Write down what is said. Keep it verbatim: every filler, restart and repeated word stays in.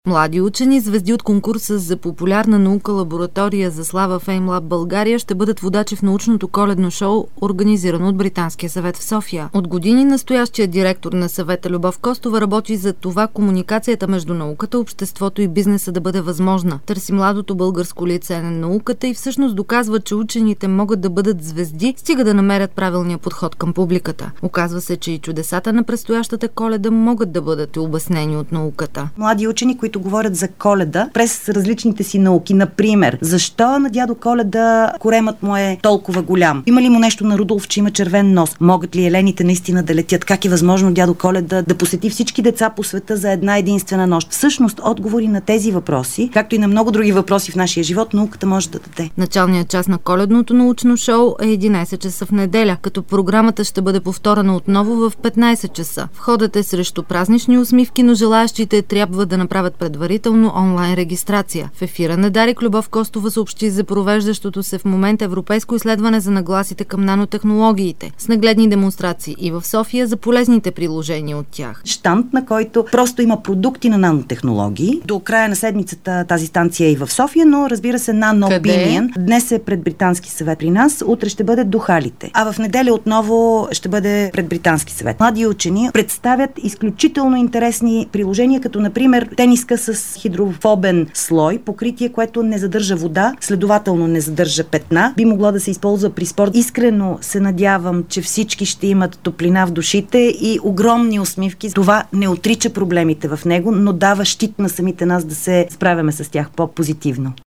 Млади учени, звезди от конкурса за популярна наука лаборатория за слава FameLab България ще бъдат водачи в научното коледно шоу, организирано от Британския съвет в София. От години настоящият директор на съвета Любов Костова работи за това комуникацията между науката, обществото и бизнеса да бъде възможна. Търси младото българско лице на науката и всъщност доказва, че учените могат да бъдат звезди, стига да намерят правилния подход към публиката. Оказва се, че и чудесата на предстоящата Коледа могат да бъдат обяснени от науката. Млади учени, които говорят за Коледа през различните си науки. Например, защо на дядо Коледа коремът му е толкова голям? Има ли му нещо на Рудолф, че има червен нос? Могат ли елените наистина да летят? Как е възможно дядо Коледа да посети всички деца по света за една единствена нощ? Всъщност, отговори на тези въпроси, както и на много други въпроси в нашия живот, науката може да даде. Началният час на коледното научно шоу е единайсет часа в неделя, като програмата ще бъде повторена отново в петнайсет часа. Входът е срещу празнични усмивки, но желаящите трябва да направят предварително онлайн регистрация. В ефира на Дарик Любов Костова съобщи за провеждащото се в момента европейско изследване за нагласите към нанотехнологиите, с нагледни демонстрации и в София за полезните приложения от тях. Щанд, на който просто има продукти на нанотехнологии. До края на седмицата тази станция е и в София, но разбира се, NanoOpinion. Днес е пред Британски съвет при нас, утре ще бъде до Халите. А в неделя отново ще бъде пред Британски съвет. Млади учени представят изключително интересни приложения, като например тениска с хидрофобен слой, покритие, което не задържа вода, следователно не задържа петна. Би могло да се използва при спорт. Искрено се надявам, че всички ще имат топлина в душите и огромни усмивки. Това не отрича проблемите в него, но дава щит на самите нас да се справяме с тях по-позитивно.